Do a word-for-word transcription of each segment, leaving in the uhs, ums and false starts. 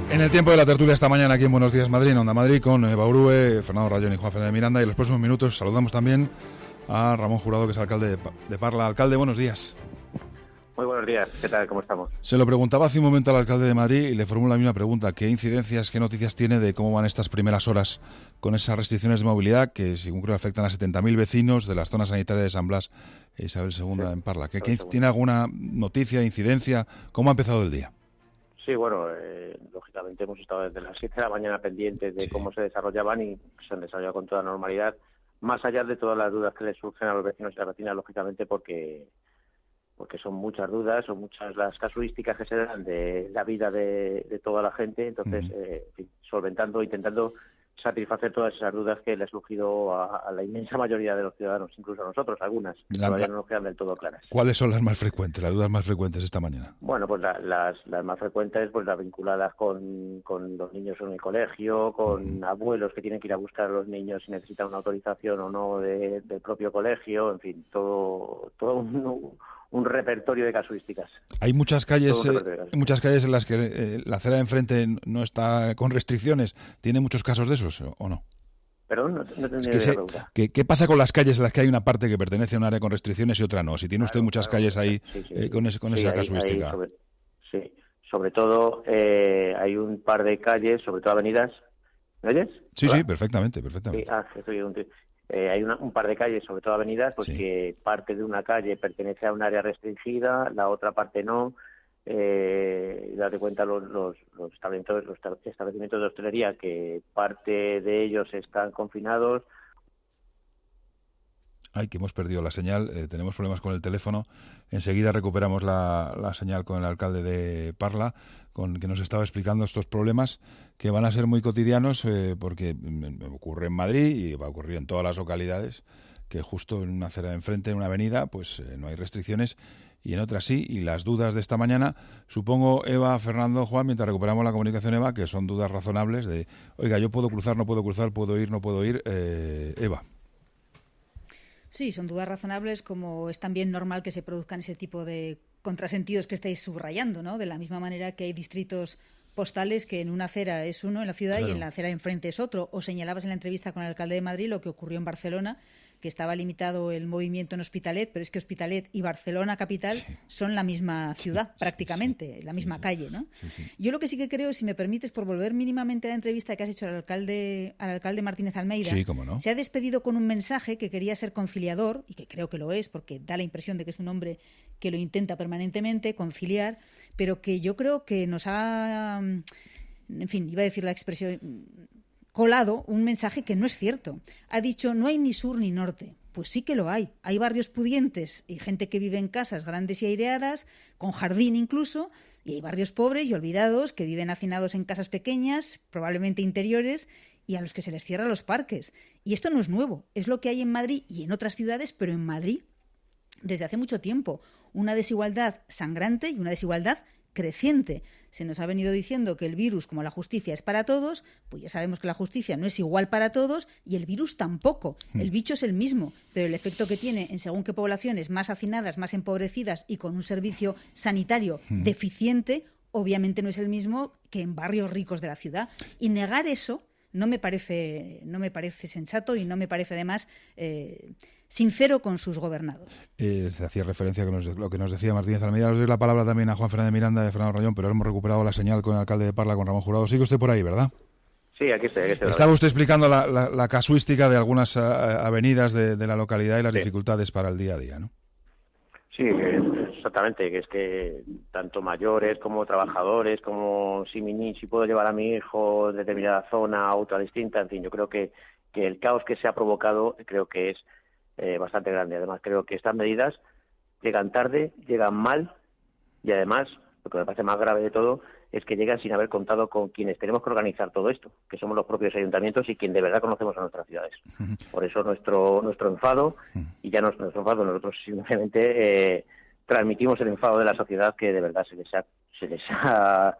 En el tiempo de la tertulia esta mañana aquí en Buenos Días Madrid, en Onda Madrid, con Eva Urue, Fernando Rayón y Juan Fernández Miranda. Y en los próximos minutos saludamos también a Ramón Jurado, que es alcalde de, de Parla. Alcalde, buenos días. Muy buenos días, ¿qué tal? ¿Cómo estamos? Se lo preguntaba hace un momento al alcalde de Madrid y le formulo la misma pregunta. ¿Qué incidencias, qué noticias tiene de cómo van estas primeras horas con esas restricciones de movilidad que, según creo, afectan a setenta mil vecinos de las zonas sanitarias de San Blas e Isabel segunda sí, en Parla? ¿Qué, ¿qué, ¿Tiene alguna noticia, incidencia? ¿Cómo ha empezado el día? Sí, bueno, eh, lógicamente hemos estado desde las siete de la mañana pendientes de sí. cómo se desarrollaban y se han desarrollado con toda normalidad, más allá de todas las dudas que les surgen a los vecinos y a las vecinas, lógicamente, porque porque son muchas dudas, son muchas las casuísticas que se dan de la vida de, de toda la gente, entonces, uh-huh. eh, en fin, solventando, intentando satisfacer todas esas dudas que le ha surgido a, a la inmensa mayoría de los ciudadanos, incluso a nosotros, algunas, que la, todavía no nos quedan del todo claras. ¿Cuáles son las más frecuentes, las dudas más frecuentes esta mañana? Bueno, pues la, las, las más frecuentes, pues las vinculadas con, con los niños en el colegio, con uh-huh. abuelos que tienen que ir a buscar a los niños si necesitan una autorización o no de, del propio colegio, en fin, todo, todo un, un repertorio de casuísticas. Hay muchas calles, eh, muchas calles en las que eh, la acera de enfrente no está con restricciones. ¿Tiene muchos casos de esos o no? Perdón, no, no te es que se, ¿qué, ¿Qué pasa con las calles en las que hay una parte que pertenece a un área con restricciones y otra no? Si tiene usted claro, muchas claro, calles ahí sí, sí, eh, con, ese, con sí, esa hay, casuística. Hay sobre, sí, sobre todo eh, hay un par de calles, sobre todo avenidas. ¿Me oyes? Sí, ¿Hola? sí, perfectamente, perfectamente. Sí, ah, estoy un Eh, hay una, un par de calles, sobre todo avenidas, pues sí. que parte de una calle pertenece a un área restringida, la otra parte no. Eh, date cuenta los, los, los, establecimientos, los establecimientos de hostelería que parte de ellos están confinados. Ay, que hemos perdido la señal, eh, tenemos problemas con el teléfono. Enseguida recuperamos la, la señal con el alcalde de Parla, con que nos estaba explicando estos problemas que van a ser muy cotidianos, eh, porque ocurre en Madrid y va a ocurrir en todas las localidades, que justo en una acera de enfrente, en una avenida, pues eh, no hay restricciones y en otras sí. Y las dudas de esta mañana, supongo, Eva, Fernando, Juan, mientras recuperamos la comunicación, Eva, que son dudas razonables de, oiga, yo puedo cruzar, no puedo cruzar, puedo ir, no puedo ir. Eh, Eva. Sí, son dudas razonables, como es también normal que se produzcan ese tipo de contrasentidos que estáis subrayando, ¿no? De la misma manera que hay distritos postales que en una acera es uno en la ciudad claro. y en la acera de enfrente es otro. O señalabas en la entrevista con el alcalde de Madrid lo que ocurrió en Barcelona, que estaba limitado el movimiento en Hospitalet, pero es que Hospitalet y Barcelona capital sí. son la misma ciudad, sí, prácticamente, sí, sí. la misma sí, calle, ¿no? Sí, sí. Yo lo que sí que creo, si me permites, por volver mínimamente a la entrevista que has hecho al alcalde, al alcalde Martínez Almeida, sí, cómo no. se ha despedido con un mensaje que quería ser conciliador, y que creo que lo es, porque da la impresión de que es un hombre que lo intenta permanentemente, conciliar, pero que yo creo que nos ha, en fin, iba a decir la expresión, colado un mensaje que no es cierto. Ha dicho, no hay ni sur ni norte. Pues sí que lo hay. Hay barrios pudientes y gente que vive en casas grandes y aireadas, con jardín incluso, y hay barrios pobres y olvidados que viven hacinados en casas pequeñas, probablemente interiores, y a los que se les cierran los parques. Y esto no es nuevo. Es lo que hay en Madrid y en otras ciudades, pero en Madrid desde hace mucho tiempo. Una desigualdad sangrante y una desigualdad creciente. Se nos ha venido diciendo que el virus, como la justicia, es para todos, pues ya sabemos que la justicia no es igual para todos y el virus tampoco. El bicho es el mismo, pero el efecto que tiene en según qué poblaciones más hacinadas, más empobrecidas y con un servicio sanitario deficiente, obviamente no es el mismo que en barrios ricos de la ciudad. Y negar eso no me parece, no me parece sensato y no me parece además eh, sincero con sus gobernados. Eh, se hacía referencia a lo que nos decía Martínez Almeida. Les doy la palabra también a Juan Fernández Miranda de Fernando Rayón, pero hemos recuperado la señal con el alcalde de Parla, con Ramón Jurado. Sigue usted por ahí, ¿verdad? Sí, aquí estoy. Aquí estoy Estaba usted explicando la, la, la casuística de algunas uh, avenidas de, de la localidad y las sí. dificultades para el día a día, ¿no? Sí, exactamente, que es que tanto mayores como trabajadores, como si, mi, si puedo llevar a mi hijo de determinada zona a otra distinta, en fin, yo creo que, que el caos que se ha provocado creo que es eh, bastante grande. Además, creo que estas medidas llegan tarde, llegan mal y además, lo que me parece más grave de todo, es que llegan sin haber contado con quienes tenemos que organizar todo esto, que somos los propios ayuntamientos y quien de verdad conocemos a nuestras ciudades. Por eso nuestro nuestro enfado, y ya no es nuestro enfado, nosotros simplemente eh, transmitimos el enfado de la sociedad que de verdad se les ha, se les ha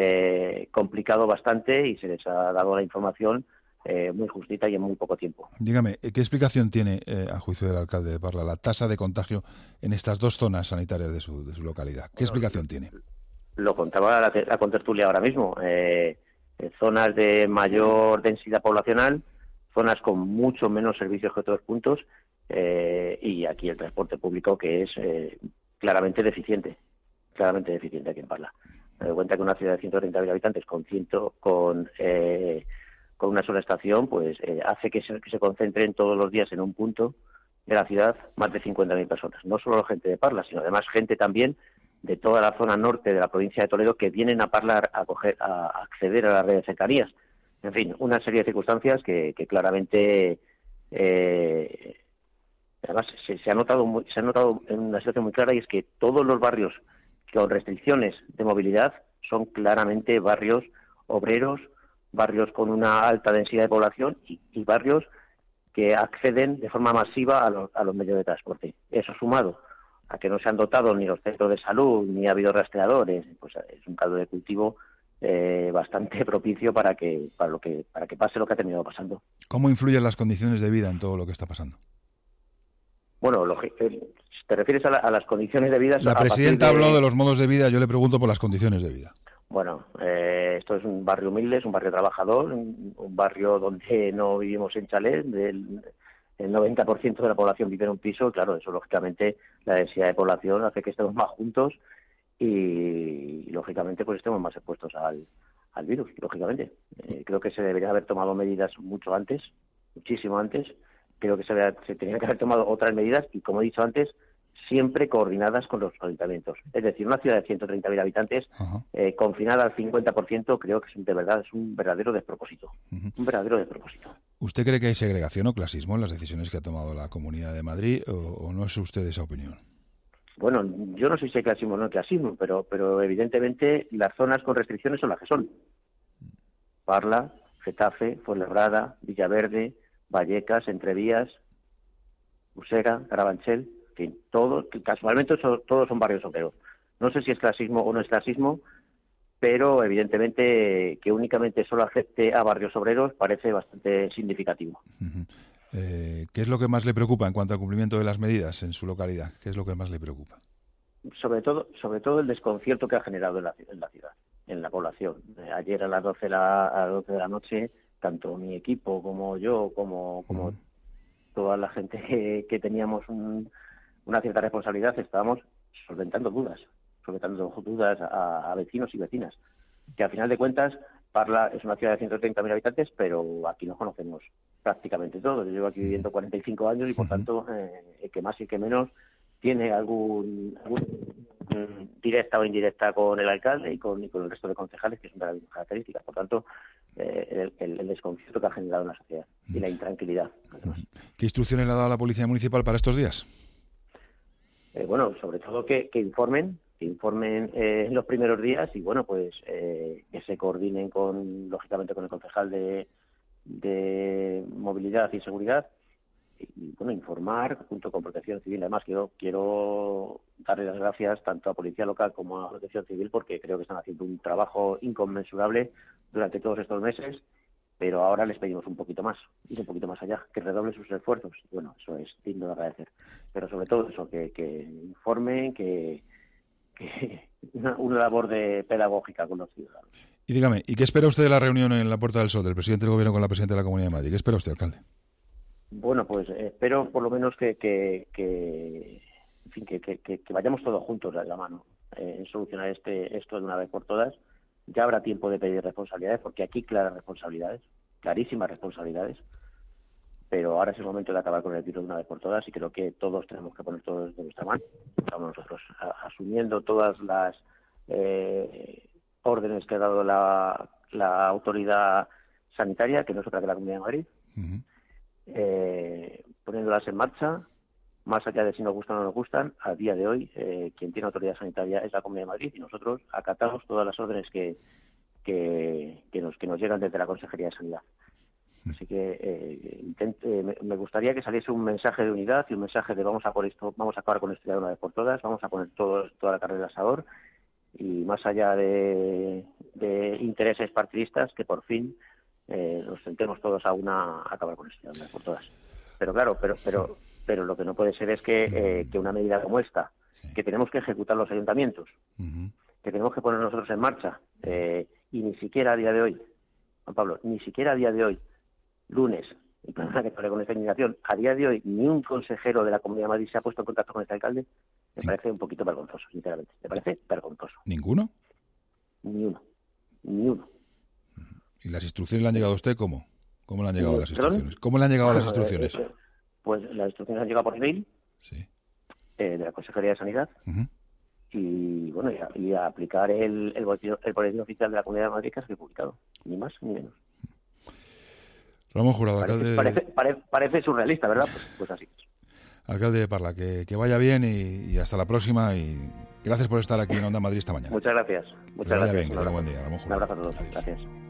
eh, complicado bastante y se les ha dado la información eh, muy justita y en muy poco tiempo. Dígame, ¿qué explicación tiene, eh, a juicio del alcalde de Parla, la tasa de contagio en estas dos zonas sanitarias de su, de su localidad? ¿Qué bueno, explicación tiene? lo contaba la, la contertulia ahora mismo, eh, zonas de mayor densidad poblacional, zonas con mucho menos servicios que otros puntos, eh, y aquí el transporte público que es eh, claramente deficiente, claramente deficiente aquí en Parla. Me doy cuenta que una ciudad de ciento treinta mil habitantes con ciento, con eh, con una sola estación, pues eh, hace que se, que se concentren todos los días en un punto de la ciudad más de cincuenta mil personas. No solo gente de Parla, sino además gente también de toda la zona norte de la provincia de Toledo que vienen a Parla a, coger, a acceder a la red de cercanías. En fin, una serie de circunstancias que, que claramente eh, además se, se ha notado muy, se ha notado en una situación muy clara, y es que todos los barrios con restricciones de movilidad son claramente barrios obreros, barrios con una alta densidad de población y, y barrios que acceden de forma masiva a los, a los medios de transporte. Eso sumado a que no se han dotado ni los centros de salud, ni ha habido rastreadores, pues es un caldo de cultivo eh, bastante propicio para que para lo que para que pase lo que ha terminado pasando. ¿Cómo influyen las condiciones de vida en todo lo que está pasando? Bueno, lo, te refieres a, la, a las condiciones de vida. La presidenta de... habló de los modos de vida, yo le pregunto por las condiciones de vida. Bueno, eh, esto es un barrio humilde, es un barrio trabajador, un, un barrio donde no vivimos en chalés, del, el noventa por ciento de la población vive en un piso. Claro, eso lógicamente la densidad de población hace que estemos más juntos y, y lógicamente pues estemos más expuestos al, al virus, lógicamente. Eh, creo que se deberían haber tomado medidas mucho antes, muchísimo antes. Creo que se, se tenían que haber tomado otras medidas y, como he dicho antes, siempre coordinadas con los ayuntamientos. Es decir, una ciudad de ciento treinta mil habitantes eh, confinada al cincuenta por ciento, creo que es, de verdad es un verdadero despropósito. Uh-huh. Un verdadero despropósito. ¿Usted cree que hay segregación o clasismo en las decisiones que ha tomado la Comunidad de Madrid, o, o no es usted de esa opinión? Bueno, yo no sé si hay clasismo o no hay clasismo, pero, pero evidentemente las zonas con restricciones son las que son. Parla, Getafe, Fuenlabrada, Villaverde, Vallecas, Entrevías, Usera, Carabanchel, en fin, todos, casualmente son, todos son barrios obreros. No sé si es clasismo o no es clasismo, pero evidentemente que únicamente solo afecte a barrios obreros parece bastante significativo. Uh-huh. eh, ¿Qué es lo que más le preocupa en cuanto al cumplimiento de las medidas en su localidad? ¿Qué es lo que más le preocupa? Sobre todo, sobre todo el desconcierto que ha generado en la, en la ciudad, en la población. Eh, ayer a las doce de la, a las doce de la noche, tanto mi equipo como yo, como, como uh-huh. toda la gente que, que teníamos un, una cierta responsabilidad, estábamos solventando dudas, solventando dudas a, a vecinos y vecinas, que al final de cuentas Parla es una ciudad de ciento treinta mil habitantes, pero aquí nos conocemos prácticamente todos. Yo llevo aquí viviendo cuarenta y cinco años y, por uh-huh. tanto, eh, el que más y el que menos tiene algún, algún directa o indirecta con el alcalde y con, y con el resto de concejales, que son de las mismas características. Por tanto, eh, el, el desconcierto que ha generado en la sociedad y la intranquilidad. Además. ¿Qué instrucciones le ha dado la Policía Municipal para estos días? Eh, bueno, sobre todo que, que informen, que informen eh, en los primeros días y, bueno, pues eh, que se coordinen con, lógicamente, con el concejal de, de Movilidad y Seguridad. Y, bueno, informar junto con Protección Civil. Además, quiero, quiero darle las gracias tanto a Policía Local como a Protección Civil, porque creo que están haciendo un trabajo inconmensurable durante todos estos meses, pero ahora les pedimos un poquito más, ir un poquito más allá, que redoblen sus esfuerzos. Bueno, eso es digno de agradecer. Pero sobre todo eso, que, que informen, que, que una, una labor de pedagógica con los ciudadanos. Y dígame, ¿y qué espera usted de la reunión en la Puerta del Sol del presidente del Gobierno con la presidenta de la Comunidad de Madrid? ¿Qué espera usted, alcalde? Bueno, pues espero por lo menos que, que, que en fin, que, que, que vayamos todos juntos a la mano eh, en solucionar este esto de una vez por todas. Ya habrá tiempo de pedir responsabilidades, porque aquí claras responsabilidades, clarísimas responsabilidades, pero ahora es el momento de acabar con el virus de una vez por todas y creo que todos tenemos que poner todo de nuestra mano. Estamos nosotros a, asumiendo todas las eh, órdenes que ha dado la, la autoridad sanitaria, que no es otra que la Comunidad de Madrid. Uh-huh. Eh, poniéndolas en marcha, más allá de si nos gustan o no nos gustan, a día de hoy eh, quien tiene autoridad sanitaria es la Comunidad de Madrid y nosotros acatamos todas las órdenes que que, que, nos, que nos llegan desde la Consejería de Sanidad. Así que eh, intente, me, me gustaría que saliese un mensaje de unidad y un mensaje de vamos a por esto, vamos a acabar con esto ya de una vez por todas, vamos a poner todo, toda la carne del asador y más allá de, de intereses partidistas, que por fin Eh, nos sentemos todos a una a acabar con esto por todas. Pero claro, pero pero pero lo que no puede ser es que, eh, que una medida como esta, que tenemos que ejecutar los ayuntamientos, uh-huh. que tenemos que poner nosotros en marcha, eh, y ni siquiera a día de hoy, Juan Pablo, ni siquiera a día de hoy, lunes, y perdona que te hable con esta indignación, a día de hoy ni un consejero de la Comunidad de Madrid se ha puesto en contacto con este alcalde, me parece un poquito vergonzoso, sinceramente. Me parece vergonzoso. ¿Ninguno? Ni uno. Ni uno. ¿Y las instrucciones le han llegado a usted cómo? ¿Cómo le han llegado las ¿Perdón? instrucciones? ¿Cómo le han llegado Bueno, las instrucciones? eh, eh, pues las instrucciones han llegado por email, Sí. eh, de la Consejería de Sanidad, Uh-huh. y bueno, y a, y a aplicar el, el, boletín, el boletín oficial de la Comunidad de Madrid que ha sido publicado. Ni más ni menos. Ramón Jurado, Parece, alcalde, parece, parece, parece surrealista, ¿verdad? Pues, pues así es. alcalde de Parla, que, que vaya bien y, y hasta la próxima. Y gracias por estar aquí en Onda Madrid esta mañana. Muchas gracias. Que Muchas vaya gracias. bien, que Un tenga abrazo. buen día, Ramón Un Jurado. abrazo a todos. Adiós. Gracias.